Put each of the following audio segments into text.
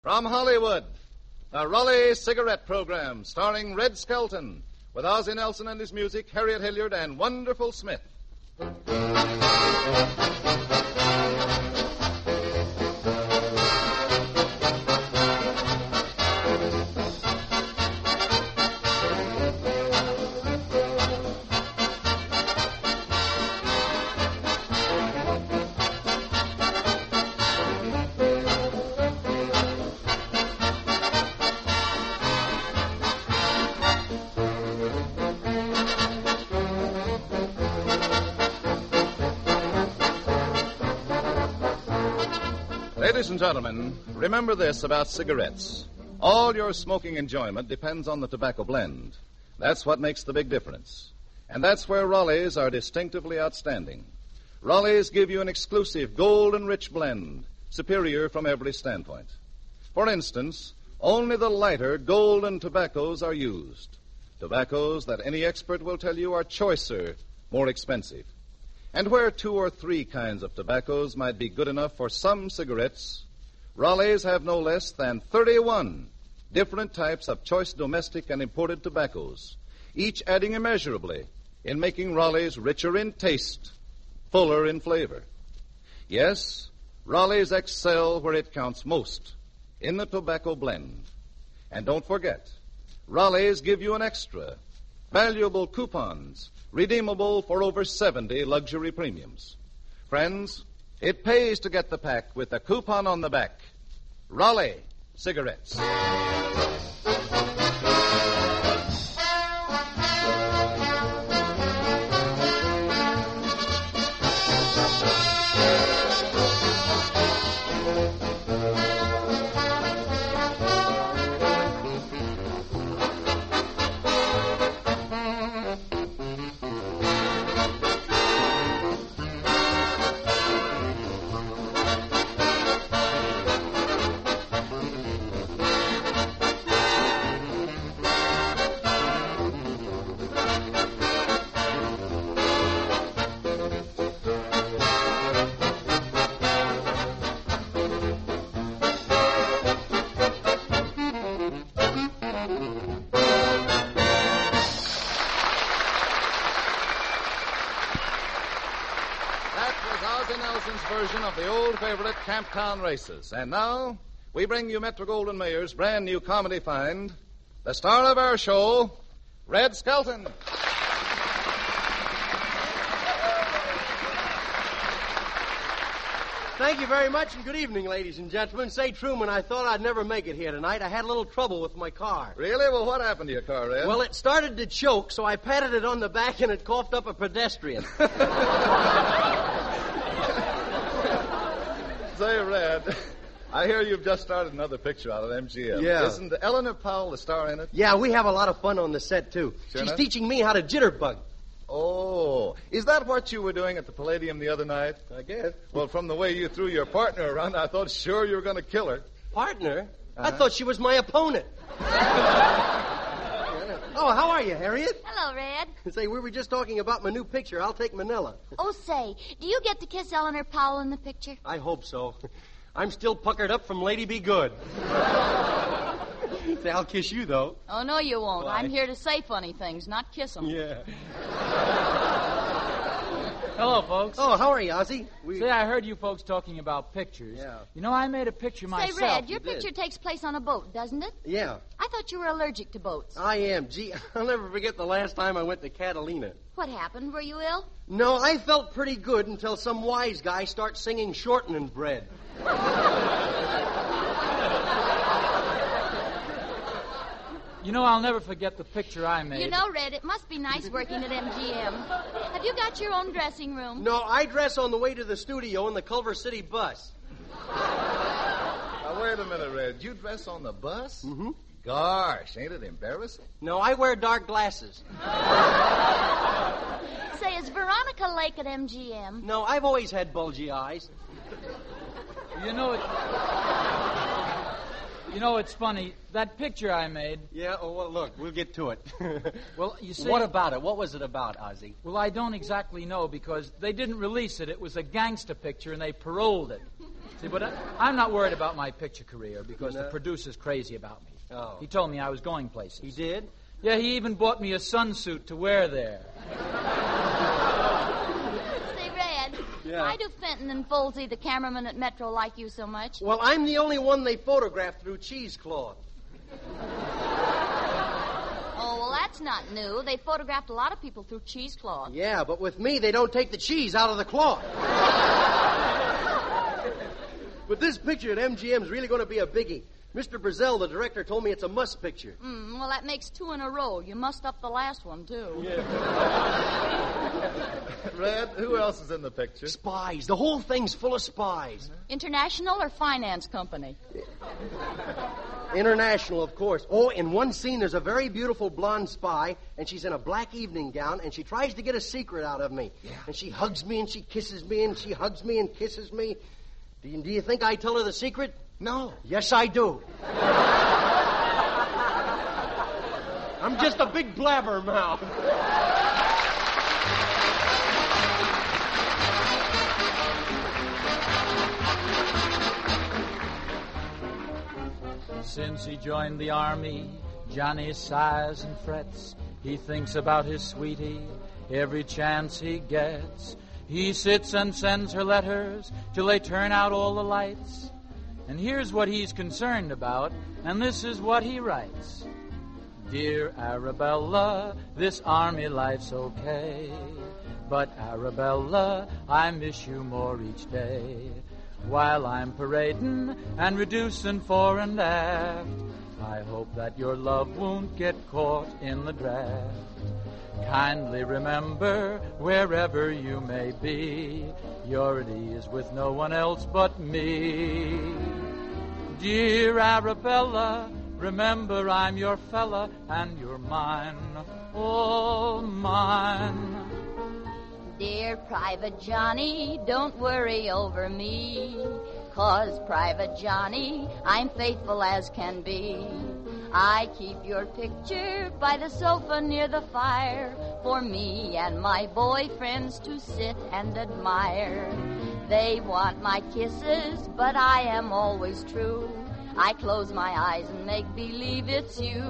From Hollywood, the Raleigh Cigarette Program, starring Red Skelton, with Ozzie Nelson and his music, Harriet Hilliard, and Wonderful Smith. Ladies and gentlemen, remember this about cigarettes. All your smoking enjoyment depends on the tobacco blend. That's what makes the big difference. And that's where Raleigh's are distinctively outstanding. Raleigh's give you an exclusive gold and rich blend, superior from every standpoint. For instance, only the lighter golden tobaccos are used. Tobaccos that any expert will tell you are choicer, more expensive. And where 2 or 3 kinds of tobaccos might be good enough for some cigarettes, Raleigh's have no less than 31 different types of choice domestic and imported tobaccos, each adding immeasurably in making Raleigh's richer in taste, fuller in flavor. Yes, Raleigh's excel where it counts most, in the tobacco blend. And don't forget, Raleigh's give you an extra, valuable coupons, redeemable for over 70 luxury premiums. Friends, it pays to get the pack with a coupon on the back. Raleigh Cigarettes. Version of the old favorite Camptown Races. And now, we bring you Metro-Goldwyn-Mayer's brand new comedy find, the star of our show, Red Skelton. Thank you very much, and good evening, ladies and gentlemen. Say, Truman, I thought I'd never make it here tonight. I had a little trouble with my car. Really? Well, what happened to your car, Red? Well, it started to choke, so I patted it on the back, and it coughed up a pedestrian. Say, Red, I hear you've just started another picture out of MGM. Yeah. Isn't Eleanor Powell the star in it? Yeah, we have a lot of fun on the set, too. Sure She's enough? teaching me how to jitterbug. Oh, is that what you were doing at the Palladium the other night? I guess. Well, from the way you threw your partner around, I thought sure you were going to kill her. Partner? I thought she was my opponent. Oh, how are you, Harriet? Hello, Red. Say, we were just talking about my new picture. I'll take Manila. Oh, say, do you get to kiss Eleanor Powell in the picture? I hope so. I'm still puckered up from Lady Be Good. Say, I'll kiss you, though. Oh, no, you won't. Why? I'm here to say funny things, not kiss them. Yeah. Hello, folks. Oh, how are you, Ozzie? Say, I heard you folks talking about pictures. Yeah. You know, I made a picture myself. Say, Red, your you did. picture takes place on a boat, doesn't it? Yeah, I thought you were allergic to boats. I am. Gee, I'll never forget the last time I went to Catalina. What happened? Were you ill? No, I felt pretty good until some wise guy starts singing shortening bread. You know, I'll never forget the picture I made. You know, Red, it must be nice working at MGM. Have you got your own dressing room? No, I dress on the way to the studio in the Culver City bus. Now, wait a minute, Red. You dress on the bus? Mm-hmm. Gosh, ain't it embarrassing? No, I wear dark glasses. Say, is Veronica Lake at MGM? No, I've always had bulgy eyes. You know, it's funny. That picture I made. Yeah, oh, well, look, we'll get to it. Well, you see... What about it? What was it about, Ozzie? Well, I don't exactly know because they didn't release it. It was a gangster picture and they paroled it. See, but I'm not worried about my picture career because No. the producer's crazy about me. Oh. He told me I was going places. He did? Yeah, he even bought me a sunsuit to wear there. Say, Red, Yeah. why do Fenton and Folsey, the cameraman at Metro, like you so much? Well, I'm the only one they photographed through cheesecloth. Oh, well, that's not new. They photographed a lot of people through cheesecloth. Yeah, but with me, they don't take the cheese out of the cloth. But this picture at MGM's really going to be a biggie. Mr. Brazell, the director, told me it's a must picture. Well, that makes 2 in a row. You mussed up the last one, too. Red, who else is in the picture? Spies. The whole thing's full of spies. International or finance company? International, of course. Oh, in one scene, there's a very beautiful blonde spy, and she's in a black evening gown, and she tries to get a secret out of me. Yeah. And she hugs me, and she kisses me, and she hugs me and kisses me. Do you think I tell her the secret? No. Yes, I do. I'm just a big blabbermouth. Since he joined the army, Johnny sighs and frets. He thinks about his sweetie every chance he gets. He sits and sends her letters till they turn out all the lights. And here's what he's concerned about, and this is what he writes. Dear Arabella, this army life's okay. But Arabella, I miss you more each day. While I'm parading and reducing fore and aft, I hope that your love won't get caught in the draft. Kindly remember, wherever you may be, you're at ease with no one else but me. Dear Arabella, remember I'm your fella and you're mine, all mine. Dear Private Johnny, don't worry over me, 'cause Private Johnny, I'm faithful as can be. I keep your picture by the sofa near the fire for me and my boyfriends to sit and admire. They want my kisses, but I am always true. I close my eyes and make believe it's you.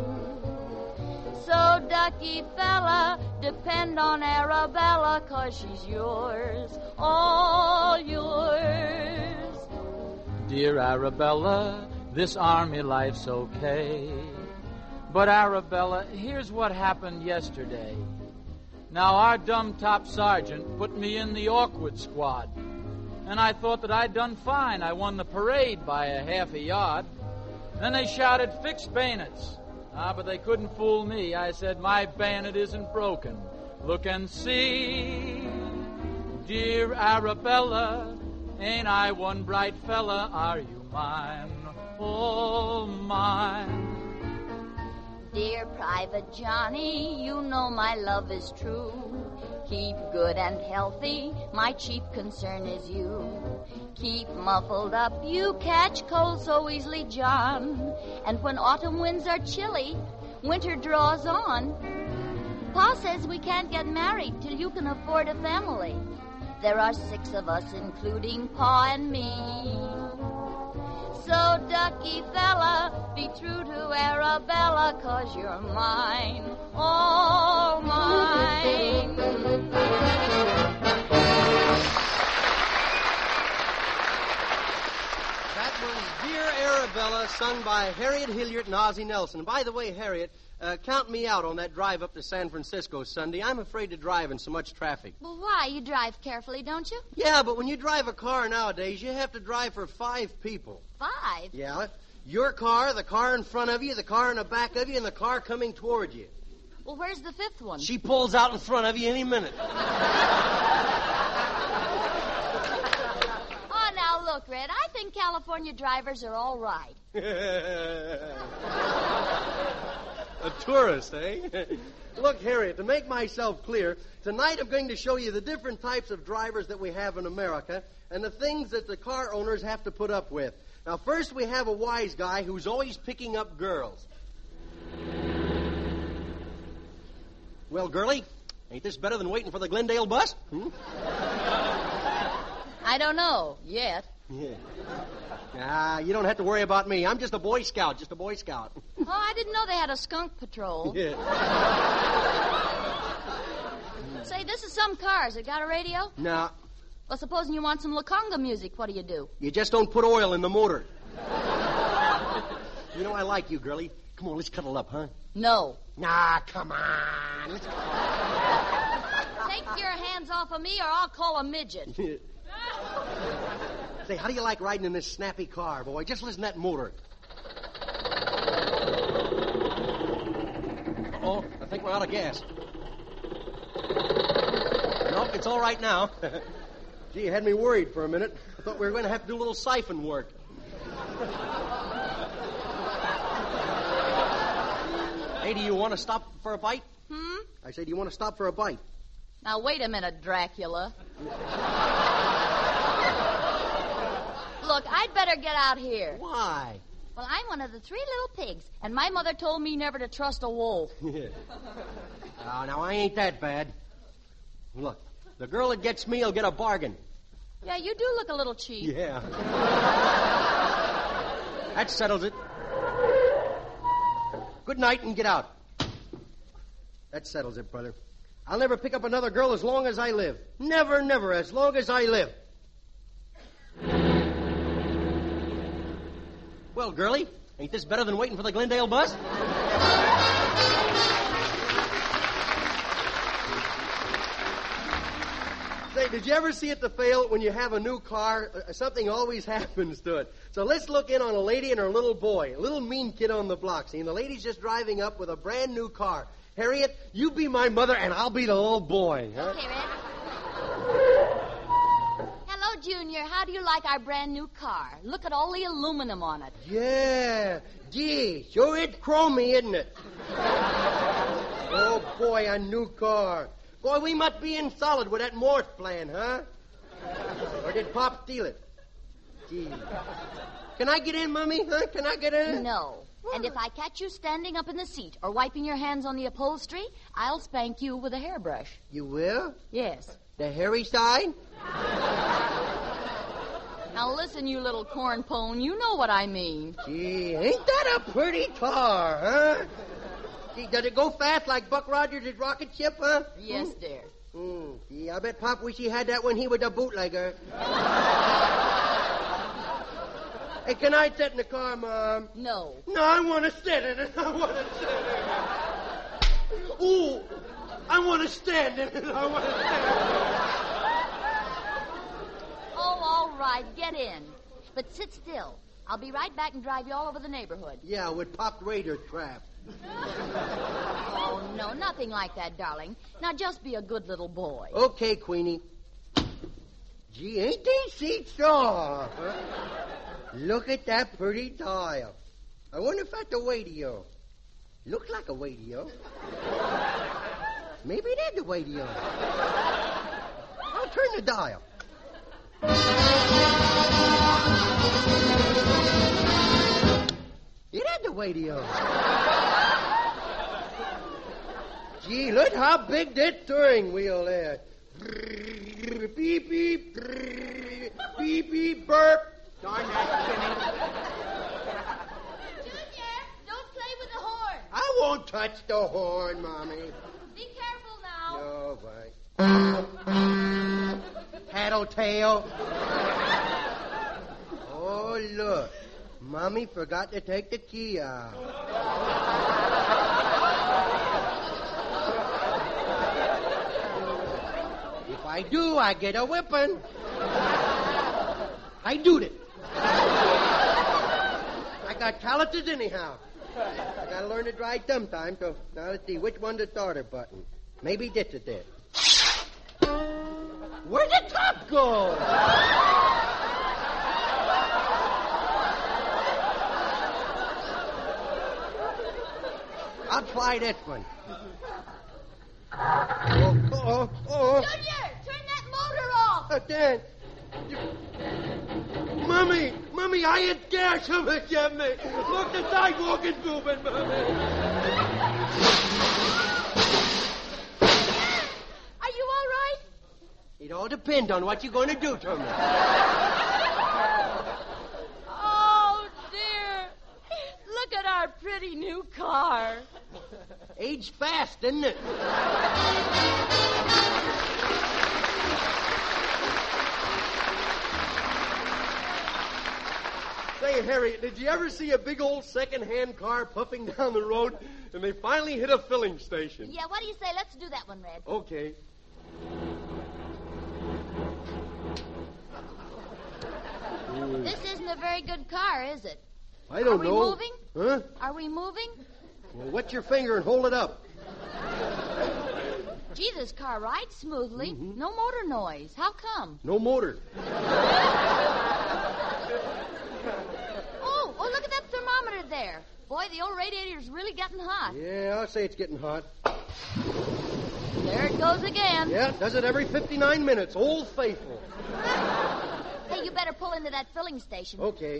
So, ducky fella, depend on Arabella, 'cause she's yours, all yours. Dear Arabella, this army life's okay. But Arabella, here's what happened yesterday. Now, our dumb top sergeant put me in the awkward squad. And I thought that I'd done fine. I won the parade by a half a yard. Then they shouted, "Fix bayonets." But they couldn't fool me. I said, "My bayonet isn't broken. Look and see." Dear Arabella, ain't I one bright fella? Are you mine, all mine? Dear Private Johnny, you know my love is true. Keep good and healthy, my chief concern is you. Keep muffled up, you catch cold so easily, John. And when autumn winds are chilly, winter draws on. Pa says we can't get married till you can afford a family. There are 6 of us, including Pa and me. So, ducky fella, be true to Arabella, 'cause you're mine, all mine. That was Dear Arabella, sung by Harriet Hilliard and Ozzie Nelson. By the way, Harriet, count me out on that drive up to San Francisco Sunday. I'm afraid to drive in so much traffic. Well, why? You drive carefully, don't you? Yeah, but when you drive a car nowadays, you have to drive for 5 people. 5? Yeah, your car, the car in front of you, the car in the back of you, and the car coming toward you. Well, where's the 5th one? She pulls out in front of you any minute. Oh, now look, Red, I think California drivers are all right. A tourist, eh? Look, Harriet, to make myself clear, tonight I'm going to show you the different types of drivers that we have in America and the things that the car owners have to put up with. Now, first we have a wise guy who's always picking up girls. Well, girlie, ain't this better than waiting for the Glendale bus? I don't know, yet. Yeah. You don't have to worry about me. I'm just a Boy Scout, Oh, I didn't know they had a skunk patrol. Yeah. Say, this is some car. Has it got a radio? Now, Well, supposing you want some La Conga music, what do? you just don't put oil in the motor. You know I like you, girlie. Come on, let's cuddle up, huh? No. Nah, come on. Let's Take your hands off of me or I'll call a midget. Say, how do you like riding in this snappy car, boy? Just listen to that motor. Uh-oh, I think we're out of gas. Nope, it's all right now. Gee, you had me worried for a minute. I thought we were going to have to do a little siphon work. Hey, do you want to stop for a bite? I say, do you want to stop for a bite? Now, wait a minute, Dracula. Look, I'd better get out here. Why? Well, I'm one of the 3 little pigs, and my mother told me never to trust a wolf. Oh, now, I ain't that bad. Look, the girl that gets me will get a bargain. Yeah, you do look a little cheap. Yeah. That settles it. Good night and get out. That settles it, brother. I'll never pick up another girl as long as I live. Never, never, as long as I live. Well, girlie, ain't this better than waiting for the Glendale bus? Say, did you ever see at the fail when you have a new car, something always happens to it? So let's look in on a lady and her little boy, a little mean kid on the block. See, and the lady's just driving up with a brand new car. Harriet, you be my mother and I'll be the little boy. Huh? Okay, Red. Hello, Junior. How do you like our brand new car? Look at all the aluminum on it. Yeah. Gee, sure it's chromy, isn't it? Oh, boy, a new car. Boy, we must be in solid with that Morse plan, huh? Or did Pop steal it? Gee. Can I get in, Mummy? Huh? Can I get in? No. And if I catch you standing up in the seat or wiping your hands on the upholstery, I'll spank you with a hairbrush. You will? Yes. The hairy side? Now listen, you little corn pone, you know what I mean. Gee, ain't that a pretty car, huh? Gee, does it go fast like Buck Rogers' rocket ship, huh? Yes, dear. Gee, I bet Pop wish he had that when he was a bootlegger. Hey, can I sit in the car, Mom? No. No, I want to sit in it. I want to sit in it. Ooh, I want to stand in it. I want to stand in it. Oh, all right, get in. But sit still. I'll be right back and drive you all over the neighborhood. Yeah, with Pop Raider trap. Oh, no, nothing like that, darling. Now just be a good little boy. Okay, Queenie. Gee, ain't these seats soft? Huh? Look at that pretty dial. I wonder if that's a radio. Looks like a radio. Maybe it is a radio. I'll turn the dial. It is the radio. Gee, look how big that steering wheel is. Beep, beep, beep, beep, burp. Darn that, Jimmy. Junior, don't play with the horn. I won't touch the horn, Mommy. Be careful now. No, bye. Tattletale. Oh, look. Mommy forgot to take the key out. If I do, I get a whipping. I do it. I got calluses anyhow. I gotta learn to drive sometime, so now let's see, which one's the starter button? Maybe this is it. Where'd the top go? I'll try this one. Oh. Junior, turn that motor off. Dan. Mommy, I ain't scared. Somebody get me. Look, the sidewalk is moving, Mommy. Are you all right? It all depends on what you're going to do to me. pretty new car. Aged fast, didn't it? Say, Harriet, did you ever see a big old second-hand car puffing down the road and they finally hit a filling station? Yeah, what do you say? Let's do that one, Red. Okay. This isn't a very good car, is it? I don't know. Are we moving? Huh? Are we moving? Well, wet your finger and hold it up. Gee, this car rides smoothly. Mm-hmm. No motor noise. How come? No motor. Oh, look at that thermometer there. Boy, the old radiator's really getting hot. Yeah, I'll say it's getting hot. There it goes again. Yeah, it does it every 59 minutes. Old faithful. Hey, you better pull into that filling station. Okay.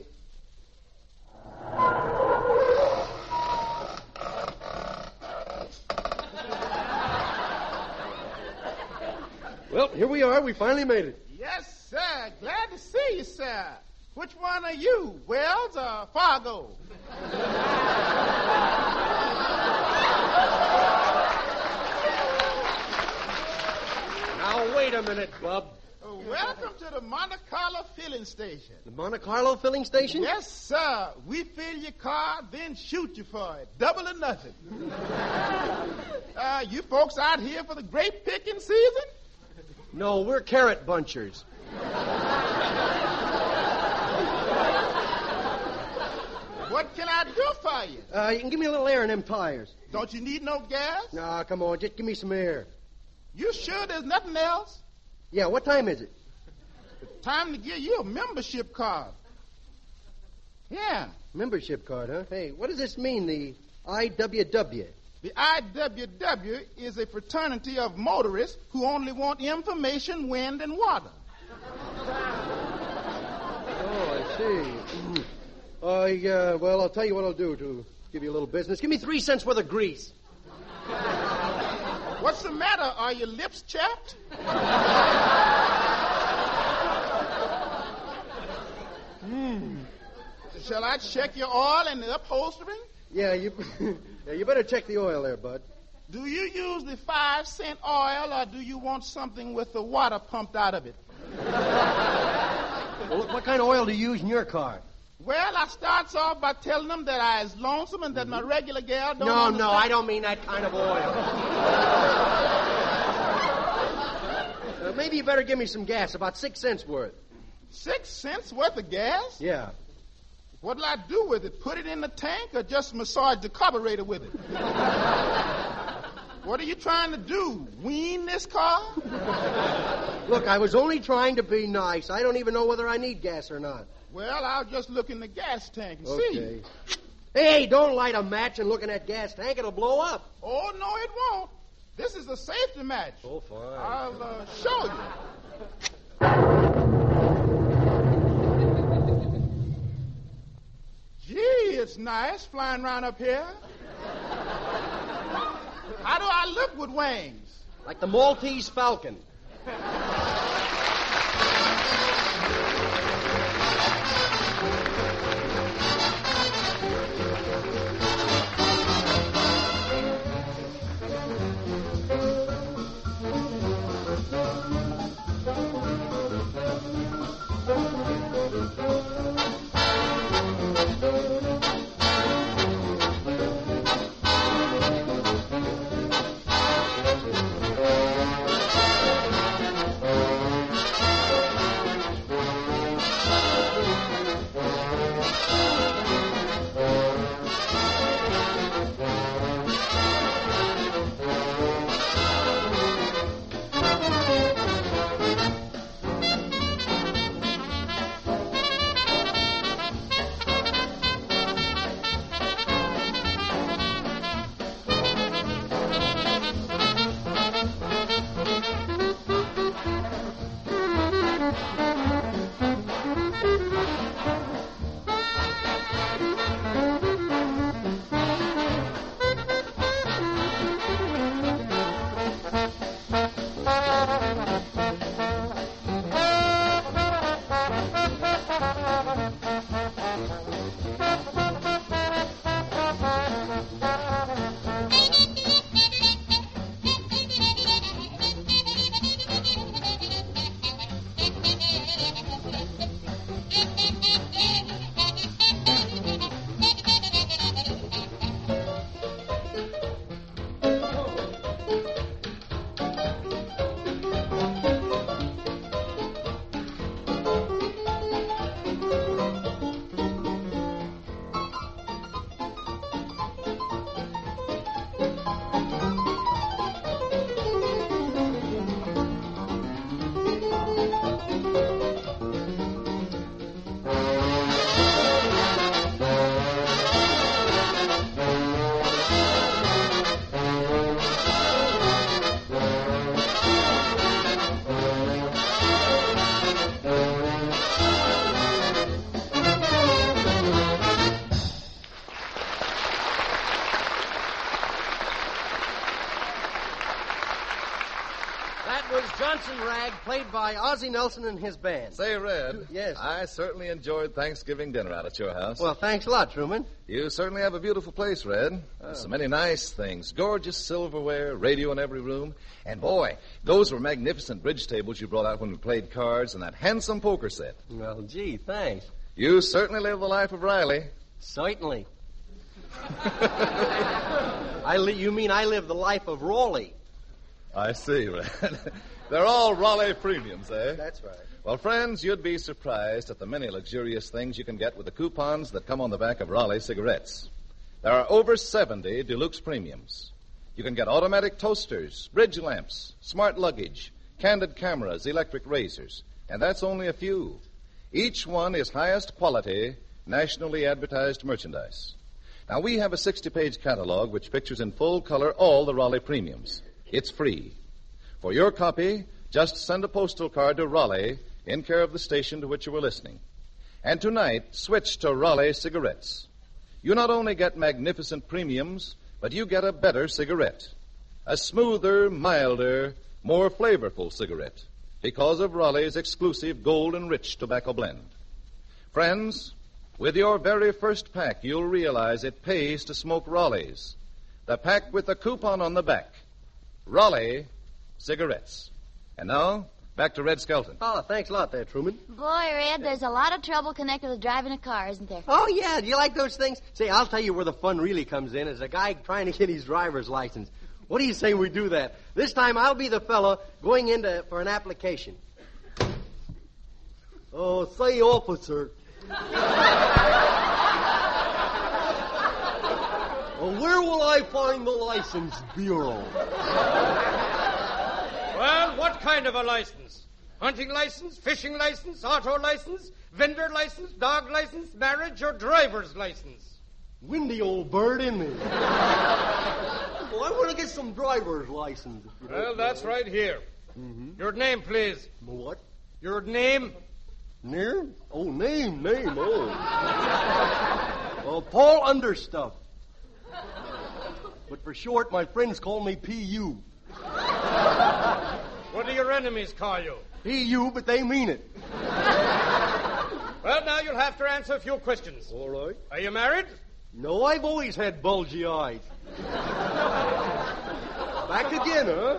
Well, here we are. We finally made it. Yes, sir. Glad to see you, sir. Which one are you, Wells or Fargo? Now, wait a minute, Bub. Welcome to the Monte Carlo filling station. The Monte Carlo filling station? Yes, sir. We fill your car, then shoot you for it. Double or nothing. You folks out here for the grape picking season? No, we're carrot bunchers. What can I do for you? You can give me a little air in them tires. Don't you need no gas? Nah, come on, just give me some air. You sure there's nothing else? Yeah, what time is it? Time to give you a membership card. Yeah. Membership card, huh? Hey, what does this mean, the IWW? The IWW is a fraternity of motorists who only want information, wind, and water. Oh, I see. Well, I'll tell you what I'll do to give you a little business. Give me 3 cents worth of grease. What's the matter? Are your lips chapped? Shall I check your oil and the upholstery? Yeah, you better check the oil there, Bud. Do you use the 5-cent oil, or do you want something with the water pumped out of it? Well, look, what kind of oil do you use in your car? Well, I starts off by telling them that I is lonesome and that my regular gal don't No, understand. I don't mean that kind of oil. Maybe you better give me some gas, about 6 cents worth. 6 cents worth of gas? Yeah. What'll I do with it? Put it in the tank or just massage the carburetor with it? What are you trying to do? Wean this car? Look, I was only trying to be nice. I don't even know whether I need gas or not. Well, I'll just look in the gas tank and Okay. see. Hey, don't light a match and look in that gas tank. It'll blow up. Oh, no, it won't. This is a safety match. Oh, fine. I'll show you. Gee, it's nice flying around up here. How do I look with wings? Like the Maltese Falcon. Johnson Rag, played by Ozzie Nelson and his band. Say, Red. Yes. I certainly enjoyed Thanksgiving dinner out at your house. Well, thanks a lot, Truman. You certainly have a beautiful place, Red. There's so many nice things. Gorgeous silverware, radio in every room. And, boy, those were magnificent bridge tables you brought out when we played cards and that handsome poker set. Well, gee, thanks. You certainly live the life of Riley. Certainly. You mean I live the life of Raleigh? I see, Red. They're all Raleigh premiums, eh? That's right. Well, friends, you'd be surprised at the many luxurious things you can get with the coupons that come on the back of Raleigh cigarettes. There are over 70 deluxe premiums. You can get automatic toasters, bridge lamps, smart luggage, candid cameras, electric razors, and that's only a few. Each one is highest quality, nationally advertised merchandise. Now, we have a 60-page catalog which pictures in full color all the Raleigh premiums. It's free. For your copy, just send a postal card to Raleigh in care of the station to which you were listening. And tonight, switch to Raleigh cigarettes. You not only get magnificent premiums, but you get a better cigarette. A smoother, milder, more flavorful cigarette because of Raleigh's exclusive Gold and Rich tobacco blend. Friends, with your very first pack, you'll realize it pays to smoke Raleigh's. The pack with the coupon on the back. Raleigh cigarettes. And now, back to Red Skelton. Oh, thanks a lot there, Truman. Boy, Red, there's a lot of trouble connected with driving a car, isn't there? Oh, yeah. Do you like those things? Say, I'll tell you where the fun really comes in. Is a guy trying to get his driver's license. What do you say we do that? This time I'll be the fellow going in for an application. Oh, say, officer. Where will I find the license bureau? Well, what kind of a license? Hunting license, fishing license, auto license, vendor license, dog license, marriage, or driver's license? Windy old bird, isn't he? Well, I want to get some driver's license. Well, that's right here. Mm-hmm. Your name, please. What? Your name? Name? Oh, name. Paul Understuff. But for short, my friends call me P.U. What do your enemies call you? P.U., but they mean it. Well, now you'll have to answer a few questions. All right. Are you married? No, I've always had bulgy eyes. Back again, huh?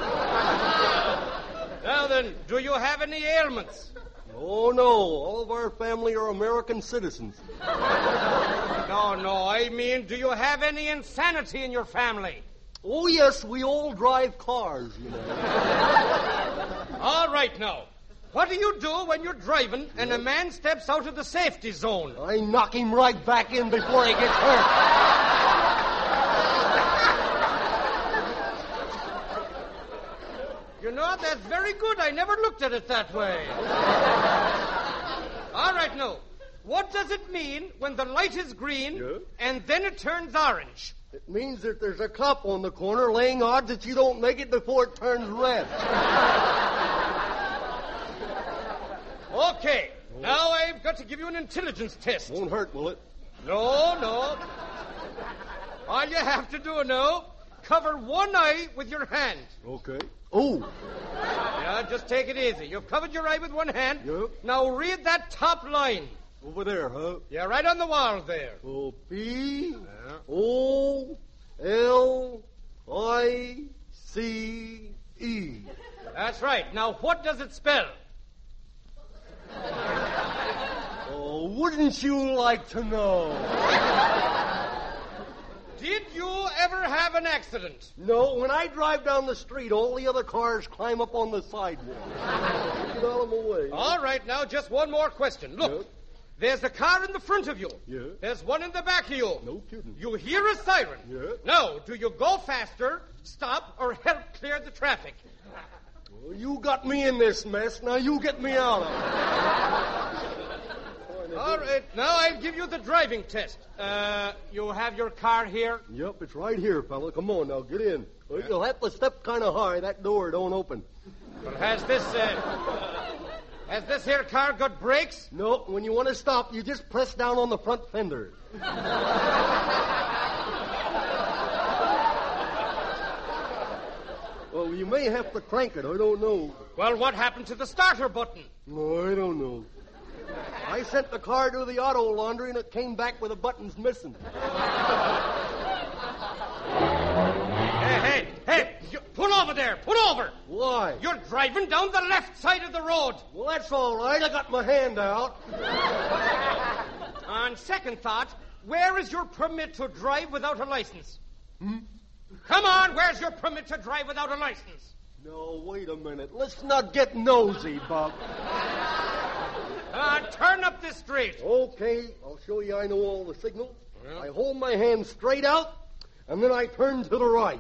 Now then, do you have any ailments? Oh, no. All of our family are American citizens. No, I mean, do you have any insanity in your family? Oh, yes, we all drive cars, you know. All right, now. What do you do when you're driving and a man steps out of the safety zone? I knock him right back in before he gets hurt. You know, that's very good. I never looked at it that way. All right, now. What does it mean when the light is green and then it turns orange? It means that there's a cop on the corner laying odds that you don't make it before it turns red. Okay, now I've got to give you an intelligence test. Won't hurt, will it? No. All you have to do now, cover one eye with your hand. Okay. Oh. Yeah, just take it easy. You've covered your eye with one hand. Yep. Now read that top line. Over there, huh? Yeah, right on the wall there. Oh, P-O-L-I-C-E. That's right. Now, what does it spell? Oh, wouldn't you like to know? Did you ever have an accident? No, when I drive down the street, all the other cars climb up on the sidewalk. Get out of my way. All right, now, just one more question. Look. Yeah. There's a car in the front of you. Yeah. There's one in the back of you. No kidding. You hear a siren. Yeah. Now, do you go faster, stop, or help clear the traffic? Well, you got me in this mess. Now you get me out of it. All right, now I'll give you the driving test. You have your car here? Yep, it's right here, fella. Come on, now, get in. Well, you'll have to step kind of high. That door don't open. Well, has this here car got brakes? No, when you want to stop, you just press down on the front fender. Well, you may have to crank it. I don't know. Well, what happened to the starter button? No, I don't know. I sent the car to the auto laundry, and it came back with the buttons missing. Hey, pull over there. Pull over. Why? You're driving down the left side of the road. Well, that's all right. I got my hand out. On second thought, where is your permit to drive without a license? Come on, where's your permit to drive without a license? No, wait a minute. Let's not get nosy, Bob. Turn up this street. Okay, I'll show you I know all the signals. I hold my hand straight out, and then I turn to the right.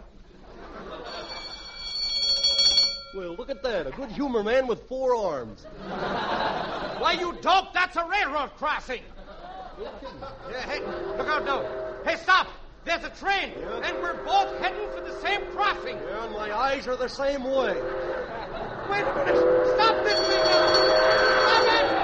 Well, look at that. A good humor man with 4 arms. Why, you dope, that's a railroad crossing. Hey, look out now. Hey, stop. There's a train, and we're both heading for the same crossing. Yeah, my eyes are the same way. Wait a minute. Stop this thing now. Stop it.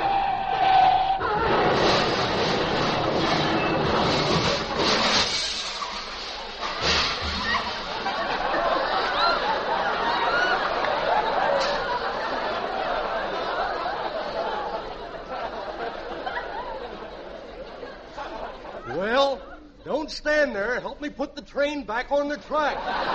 Well, don't stand there. Help me put the train back on the track.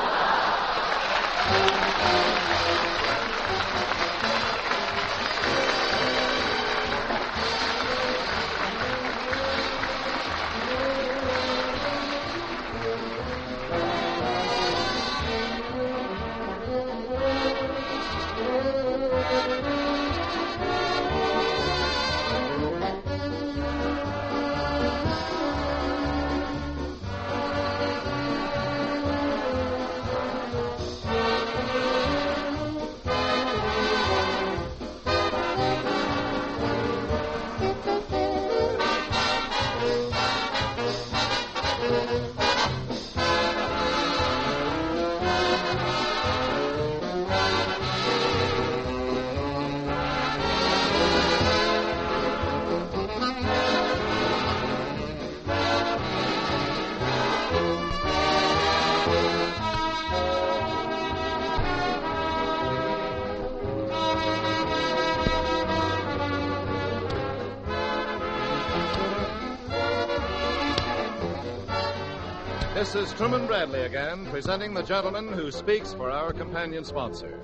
This is Truman Bradley again, presenting the gentleman who speaks for our companion sponsor.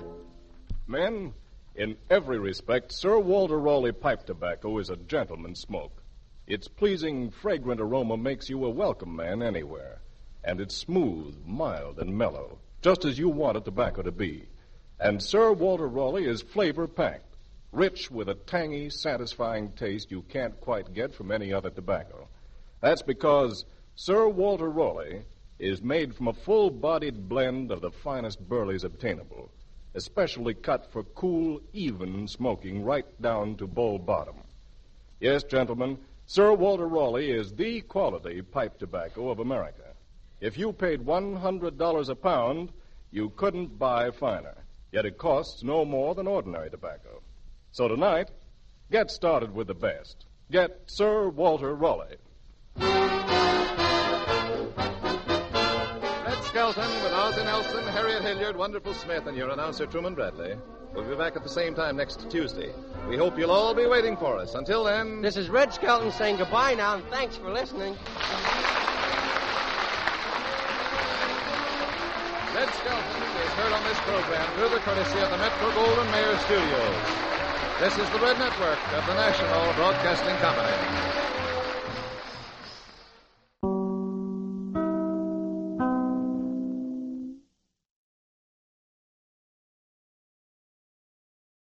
Men, in every respect, Sir Walter Raleigh pipe tobacco is a gentleman's smoke. Its pleasing, fragrant aroma makes you a welcome man anywhere. And it's smooth, mild, and mellow, just as you want a tobacco to be. And Sir Walter Raleigh is flavor-packed, rich with a tangy, satisfying taste you can't quite get from any other tobacco. That's because Sir Walter Raleigh is made from a full-bodied blend of the finest burleys obtainable, especially cut for cool, even smoking right down to bowl bottom. Yes, gentlemen, Sir Walter Raleigh is the quality pipe tobacco of America. If you paid $100 a pound, you couldn't buy finer, yet it costs no more than ordinary tobacco. So tonight, get started with the best. Get Sir Walter Raleigh. Skelton with Ozzie Nelson, Harriet Hilliard, Wonderful Smith, and your announcer, Truman Bradley. We'll be back at the same time next Tuesday. We hope you'll all be waiting for us. Until then... This is Red Skelton saying goodbye now, and thanks for listening. Red Skelton is heard on this program through the courtesy of the Metro-Goldwyn-Mayer Studios. This is the Red Network of the National Broadcasting Company.